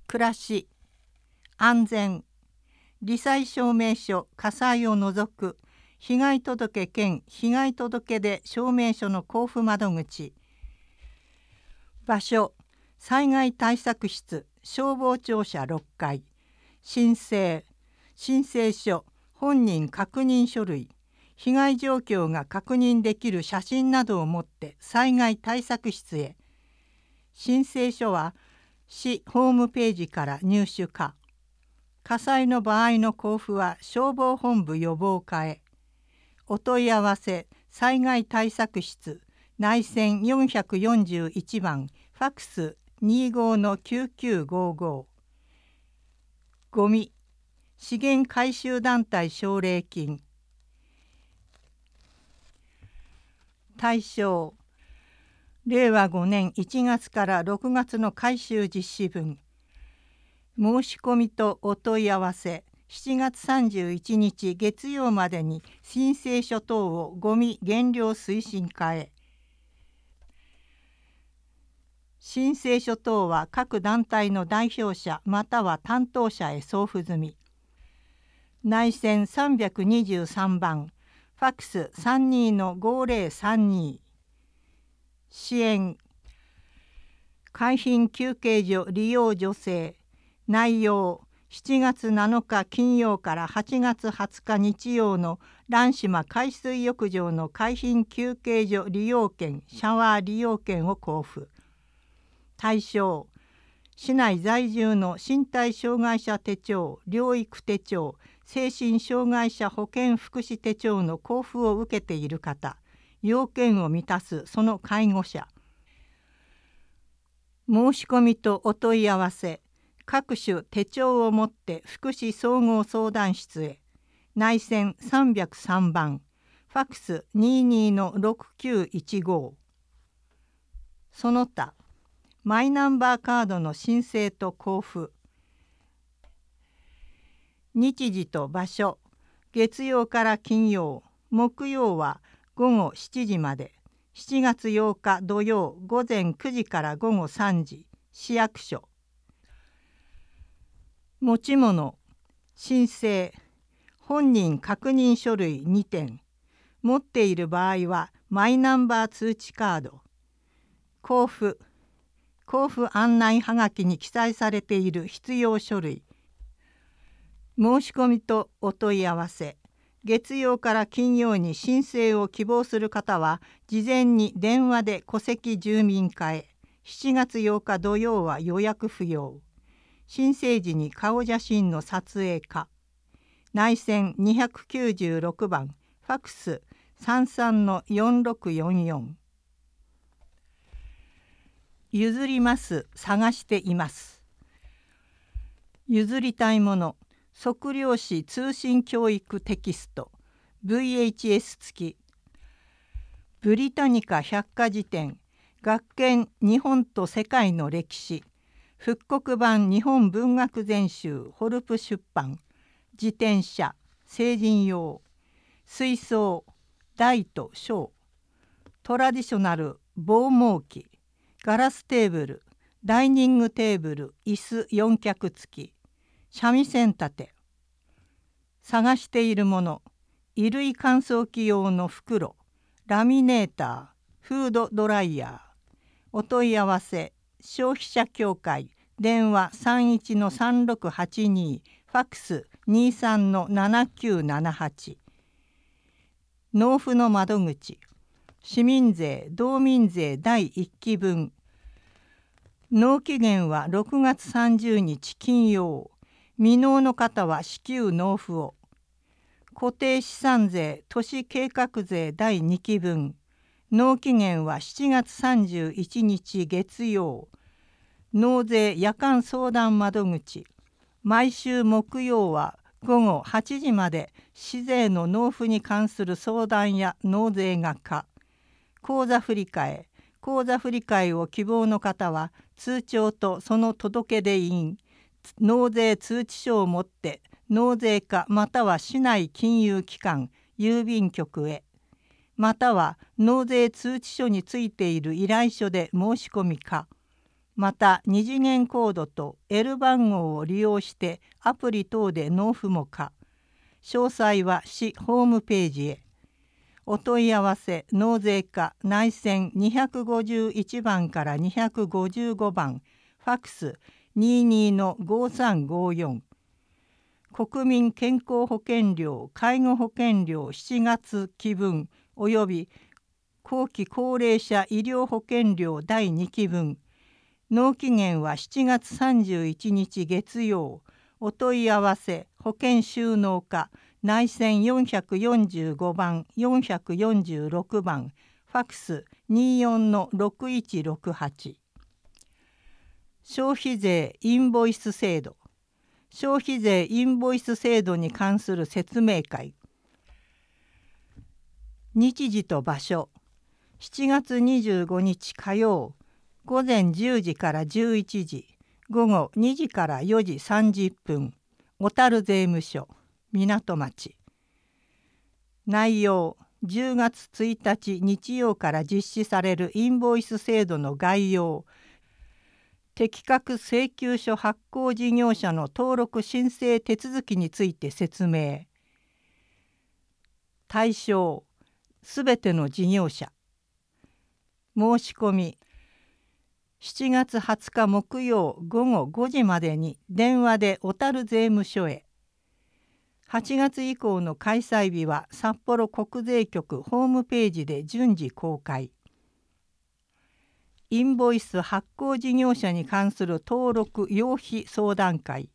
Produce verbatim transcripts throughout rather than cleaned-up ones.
暮らし、安全、罹災証明書、火災を除く被害届兼被害届出証明書の交付窓口。場所、災害対策室、消防庁舎ろっかい。申請、申請書、本人確認書類、被害状況が確認できる写真などを持って災害対策室へ。申請書は市ホームページから入手可。火災の場合の交付は消防本部予防課へ。お問い合わせ災害対策室内線よんよんいちばん、ファックス にじゅうごのきゅうきゅうごご。ゴミ、資源回収団体奨励金。対象、れいわごねんいちがつからろくがつの回収実施分。申し込みとお問い合わせ、しちがつさんじゅういちにち月曜までに申請書等をゴミ減量推進課へ。申請書等は各団体の代表者または担当者へ送付済み。内線さんびゃくにじゅうさんばん、ファックス さんじゅうにのごぜろさんに。支援、海浜休憩所利用助成。内容、しちがつなのか金曜からはちがつはつか日曜の蘭島海水浴場の海浜休憩所利用券、シャワー利用券を交付。対象、市内在住の身体障害者手帳、療育手帳、精神障害者保健福祉手帳の交付を受けている方、要件を満たすその介護者。申し込みとお問い合わせ、各種手帳を持って福祉総合相談室へ。内線さんびゃくさんばん、ファックス にじゅうにのろくきゅういちご。その他、マイナンバーカードの申請と交付。日時と場所、月曜から金曜、木曜はごごしちじまで、しちがつようか土曜ごぜんくじからごごさんじ、市役所。持ち物、申請、本人確認書類にてん、持っている場合はマイナンバー通知カード。交付、交付案内はがきに記載されている必要書類。申し込みとお問い合わせ、月曜から金曜に申請を希望する方は事前に電話で戸籍住民課へ。しちがつようか土曜は予約不要。申請時に顔写真の撮影可。内線にひゃくきゅうじゅうろくばん、ファックス さんじゅうさんのよんろくよんよん。譲ります、探しています。譲りたいもの、測量士通信教育テキスト ブイエイチエス 付き。ブリタニカ百科事典、学研日本と世界の歴史、復刻版日本文学全集ホルプ出版。自転車、成人用。水槽、大と小。トラディショナル防毛器、ガラステーブル、ダイニングテーブル、椅子よん脚付き。三味線立て。探しているもの、衣類乾燥機用の袋、ラミネーター、フードドライヤー。お問い合わせ、消費者協会、電話 さんいちのさんろくはちに、ファックス にじゅうさんのななきゅうななはち。納付の窓口、市民税・道民税だいいっきぶん。納期限はろくがつさんじゅうにち金曜。未納の方は至急納付を。固定資産税・都市計画税だいにきぶん。納期限はしちがつさんじゅういちにち月曜。納税夜間相談窓口、毎週木曜はごごはちじまで市税の納付に関する相談や納税が可。口座振替、口座振替を希望の方は通帳とその届出印、納税通知書を持って納税課または市内金融機関、郵便局へ。または納税通知書についている依頼書で申し込みか。 またに次元コードと エル 番号を利用してアプリ等で納付も可。詳細は市ホームページへ。お問い合わせ納税課内線にひゃくごじゅういちばんからにひゃくごじゅうごばん、ファックス にじゅうにのごさんごよん。国民健康保険料介護保険料しちがつ期分および後期高齢者医療保険料だいにき分。納期限はしちがつさんじゅういちにち月曜。お問い合わせ保険収納課内線よんひゃくよんじゅうごばんよんひゃくよんじゅうろくばん、ファックス にじゅうよんのろくいちろくはち。消費税インボイス制度。消費税インボイス制度に関する説明会。日時と場所。しちがつにじゅうごにち火曜、ごぜんじゅうじからじゅういちじ、ごごにじからよじさんじゅっぷん、小樽税務署、港町。内容、じゅうがつついたち日曜から実施されるインボイス制度の概要、適格請求書発行事業者の登録申請手続きについて説明。対象、すべての事業者。申し込み、しちがつはつか木曜ごごごじまでに電話で小樽税務署へ。はちがつ以降の開催日は札幌国税局ホームページで順次公開。インボイス発行事業者に関する登録要費相談会。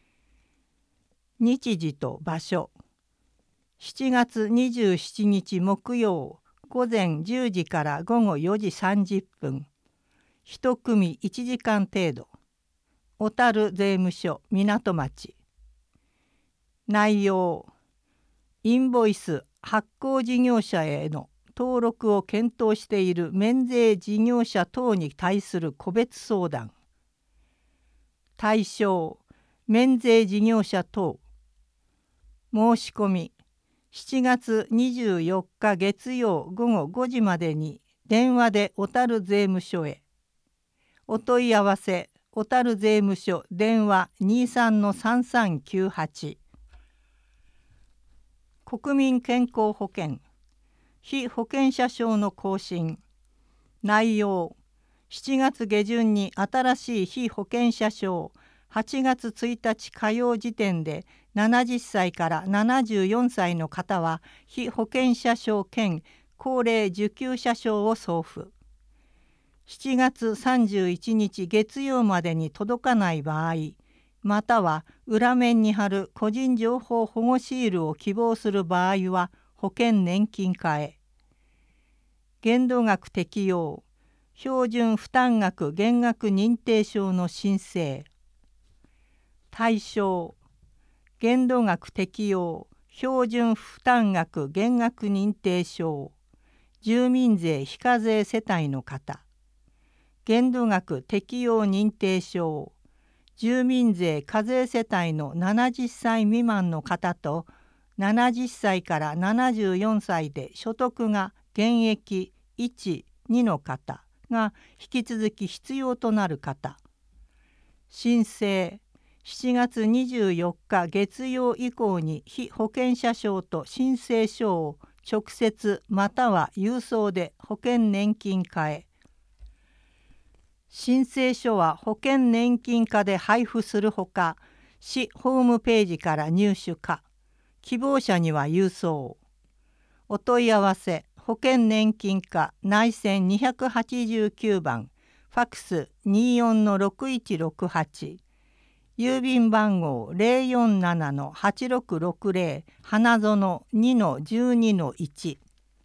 日時と場所。しちがつにじゅうしちにち木曜ごぜんじゅうじからごごよじさんじゅっぷん。一組いちじかん程度。小樽税務署港町。内容、インボイス発行事業者への登録を検討している免税事業者等に対する個別相談。対象、免税事業者等。申し込み、しちがつにじゅうよっか月曜ごごごじまでに電話で小樽税務署へ。お問い合わせ小樽税務署電話 にじゅうさんのさんさんきゅうはち。国民健康保険被保険者証の更新。内容、しちがつげじゅんに新しい被保険者証はちがつついたち火曜時点でななじゅっさいからななじゅうよんさいの方は被保険者証兼高齢受給者証を送付。しちがつさんじゅういちにち月曜までに届かない場合、または裏面に貼る個人情報保護シールを希望する場合は保険年金課へ。限度額適用、標準負担額減額認定証の申請。対象、限度額適用、標準負担額減額認定証、住民税非課税世帯の方。限度額適用認定証、住民税課税世帯のななじゅっさい未満の方とななじゅっさいからななじゅうよんさいで所得が現役いち、にの方が引き続き必要となる方。申請、しちがつにじゅうよっか月曜以降に被保険者証と申請書を直接または郵送で保険年金課へ。申請書は保険年金課で配布するほか、市ホームページから入手可。希望者には郵送。お問い合わせ保険年金課内線にひゃくはちじゅうきゅうばん、ファックス にじゅうよんのろくいちろくはち、郵便番号 ゼロよんななのはちろくろくゼロ 花園 にのじゅうにのいち。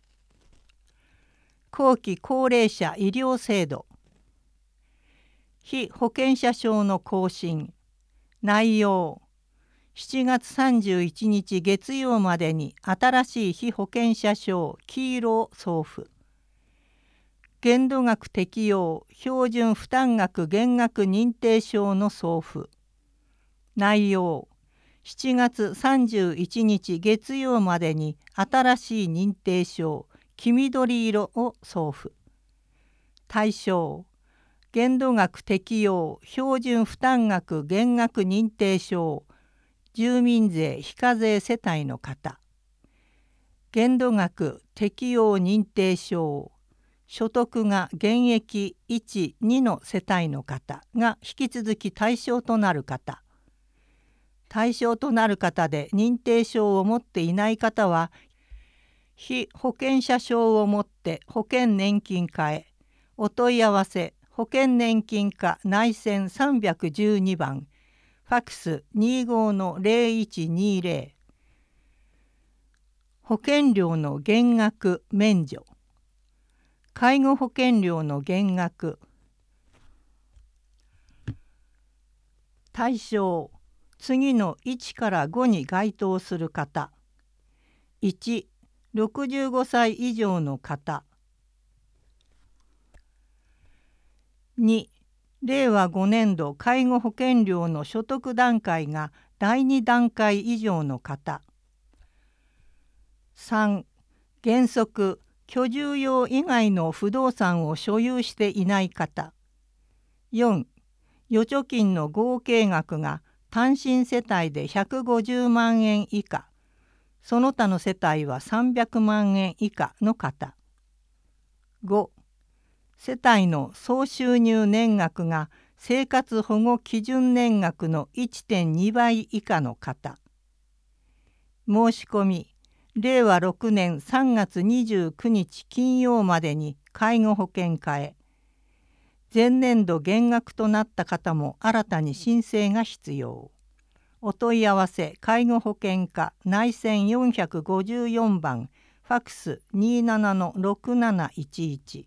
後期高齢者医療制度。被保険者証の更新。内容、しちがつさんじゅういちにち月曜までに新しい被保険者証黄色を送付。限度額適用、標準負担額減額認定証の送付。内容、しちがつさんじゅういちにち月曜までに新しい認定証黄緑色を送付。対象、 限度額適用標準負担額減額認定証住民税非課税世帯の方、限度額適用認定証所得が減益いち、にの世帯の方が引き続き対象となる方、対象となる方で認定証を持っていない方は被保険者証を持って保険年金課へお問い合わせ保険年金課内線さんびゃくじゅうにばんファックス にじゅうごのゼロいちにゼロ 保険料の減額免除介護保険料の減額対象次のいちからごに該当する方いち、ろくじゅうごさい以上の方に、れいわごねん度介護保険料の所得段階がだいに段階以上の方さん、原則居住用以外の不動産を所有していない方よん、預貯金の合計額が単身世帯でひゃくごじゅうまんえん以下その他の世帯はさんびゃくまんえん以下の方ご、世帯の総収入年額が生活保護基準年額の いってんにばい以下の方申し込みれいわろくねんさんがつにじゅうくにち金曜までに介護保険課へ前年度減額となった方も新たに申請が必要お問い合わせ介護保険課内線よんごよんばんファックス にじゅうななのろくなないちいち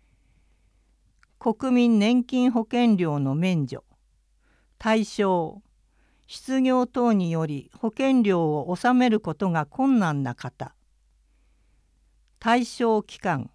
国民年金保険料の免除対象失業等により保険料を納めることが困難な方対象期間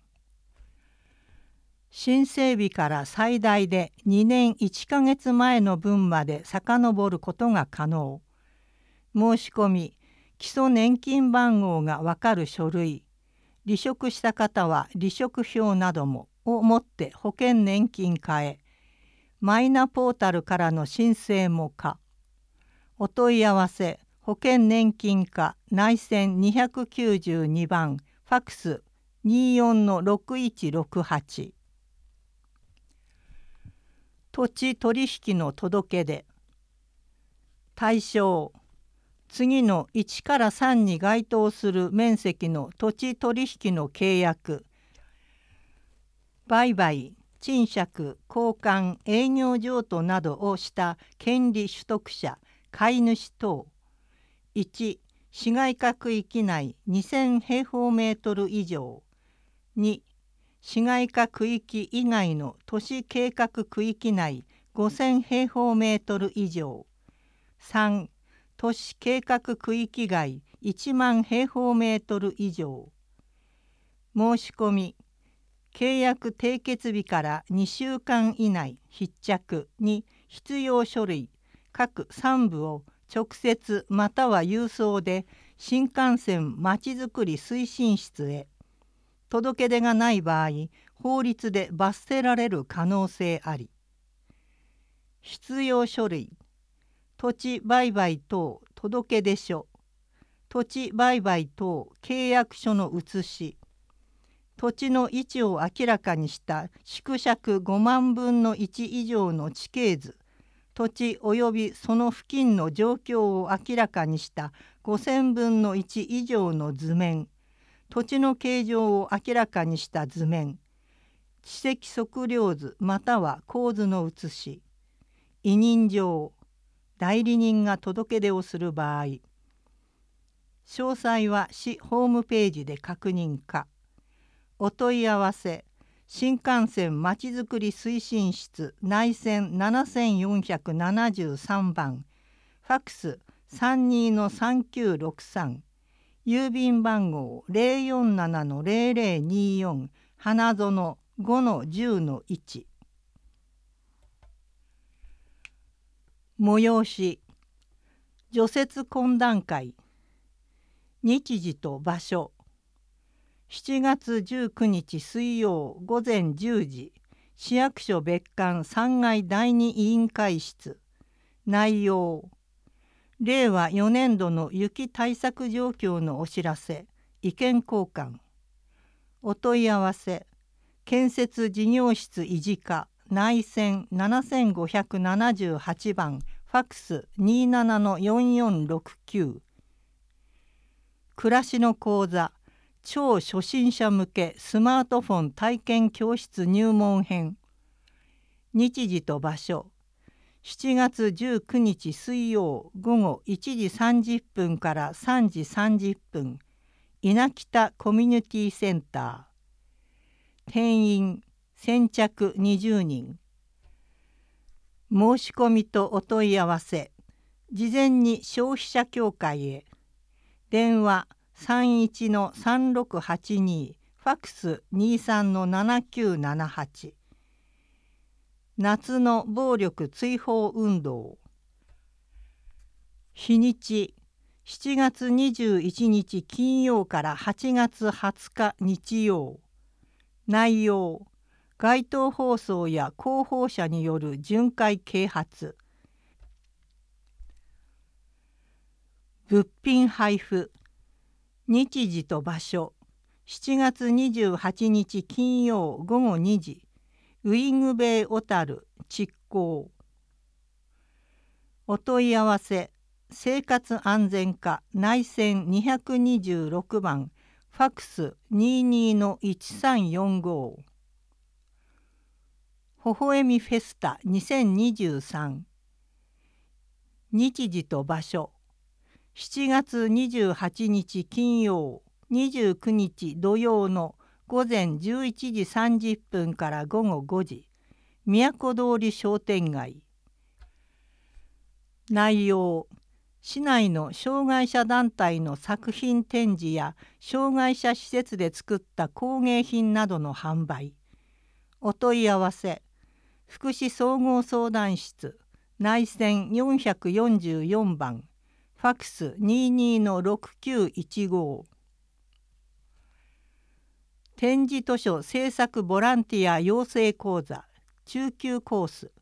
申請日から最大でにねんいっかげつまえの分まで遡ることが可能申し込み基礎年金番号がわかる書類離職した方は離職票などもを持って保険年金課へマイナポータルからの申請も可お問い合わせ保険年金課内線にきゅうにばんファックス にじゅうよんのろくいちろくはち土地取引の届け出対象次のいちからさんに該当する面積の土地取引の契約売買賃借交換営業譲渡などをした権利取得者買い主等いち市街化区域内にせんへいほうメートル以上に市街化区域以外の都市計画区域内ごせんへいほうメートル以上さん都市計画区域外いちまんへいほうメートル以上申し込み契約締結日からにしゅうかん以内必着に必要書類各さんぶを直接または郵送で新幹線まちづくり推進室へ届け出がない場合法律で罰せられる可能性あり必要書類土地売買等届出書土地売買等契約書の写し土地の位置を明らかにした縮尺ごまんぶんのいち以上の地形図土地及びその付近の状況を明らかにしたごせんぶんのいち以上の図面土地の形状を明らかにした図面地籍測量図または構図の写し委任状代理人が届け出をする場合詳細は市ホームページで確認かお問い合わせ新幹線まちづくり推進室内線ななよんななさんばんファックス さんじゅうにのさんきゅうろくさん郵便番号 ゼロよんななのゼロゼロによん 花園 ごのじゅうのいち催し除雪懇談会日時と場所しちがつじゅうくにち水曜午前じゅうじ市役所別館さんがいだいに委員会室。内容。れいわよねんどの雪対策状況のお知らせ、意見交換。お問い合わせ。建設事業室維持課内線ななごななはちばん、ファックス にじゅうななのよんよんろくきゅう。暮らしの講座、超初心者向けスマートフォン体験教室入門編。日時と場所。しちがつじゅうくにち水曜午後いちじさんじゅっぷんからさんじさんじゅっぷん。稲北コミュニティセンター。定員先着にじゅうにん。申し込みとお問い合わせ。事前に消費者協会へ。電話さんいちのさんろくはちに、ファックスにじゅうさんのななきゅうななはち。夏の暴力追放運動。日にちしちがつにじゅういちにち金曜からはちがつはつか日曜。内容。街頭放送や広報者による巡回啓発。物品配布。日時と場所。しちがつにじゅうはちにち金曜午後にじ。ウィングベイ小樽築港。お問い合わせ。生活安全課内線ににじゅうろくばん、ファックス にじゅうにのいちさんよんご。ほほえみフェスタにせんにじゅうさん。日時と場所。しちがつにじゅうはちにち金曜、にじゅうくにち土曜のごぜんじゅういちじさんじゅっぷんからごごごじ。都通り商店街。内容。市内の障害者団体の作品展示や障害者施設で作った工芸品などの販売。お問い合わせ。福祉総合相談室内線よんよんよんばん、ファックス にじゅうにのろくきゅういちご。点字図書制作ボランティア養成講座中級コース。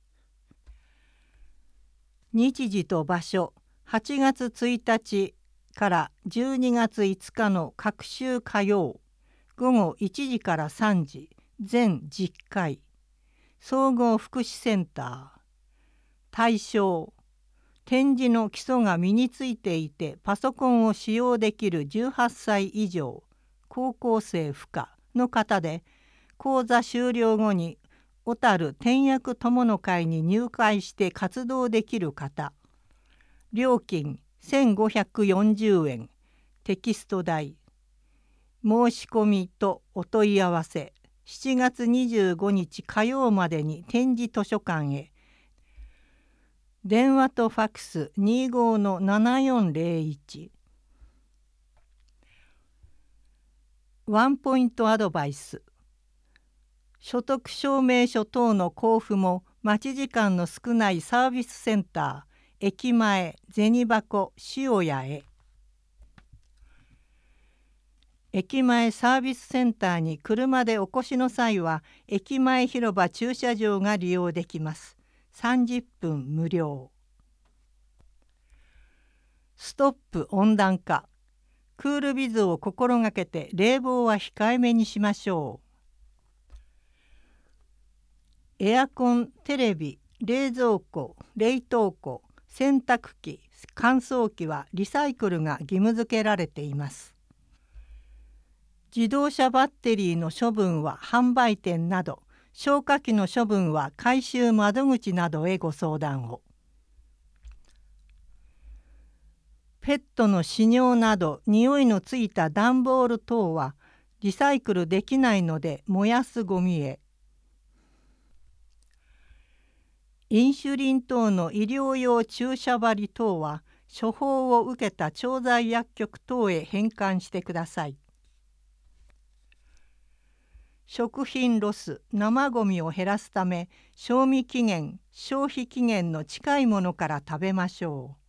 日時と場所。はちがつついたちからじゅうにがついつかの各週火曜午後いちじからさんじ、全じゅっかい。総合福祉センター。対象。点字の基礎が身についていてパソコンを使用できるじゅうはっさい以上、高校生不可の方で、講座終了後に小樽点訳友の会に入会して活動できる方。料金せんごひゃくよんじゅうえん。テキスト代。申し込みとお問い合わせ。しちがつにじゅうごにち火曜までに点字図書館へ。電話とファックスにじゅうごのななよんぜろいち。ワンポイントアドバイス。所得証明書等の交付も待ち時間の少ないサービスセンター、駅前、銭箱、塩屋へ。駅前サービスセンターに車でお越しの際は、駅前広場駐車場が利用できます。さんじゅっぷん無料。ストップ温暖化。クールビズを心がけて冷房は控えめにしましょう。エアコン、テレビ、冷蔵庫、冷凍庫、洗濯機、乾燥機はリサイクルが義務付けられています。自動車バッテリーの処分は販売店など、消火器の処分は回収窓口などへご相談を。ペットの死尿など匂いのついた段ボール等はリサイクルできないので燃やすゴミへ。インシュリン等の医療用注射針等は処方を受けた調剤薬局等へ返還してください。食品ロス、生ゴミを減らすため、賞味期限、消費期限の近いものから食べましょう。